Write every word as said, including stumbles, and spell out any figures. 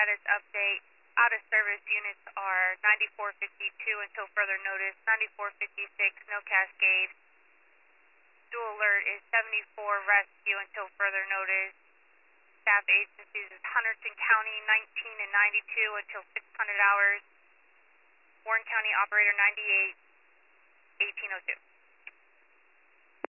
status update. Out of service units are ninety-four fifty-two until further notice, ninety-four fifty-six, no Cascade. Dual alert is seventy-four rescue until further notice. Staff agencies is Hunterdon County nineteen and ninety-two until six hundred hours. Warren County operator ninety-eight, eighteen oh two.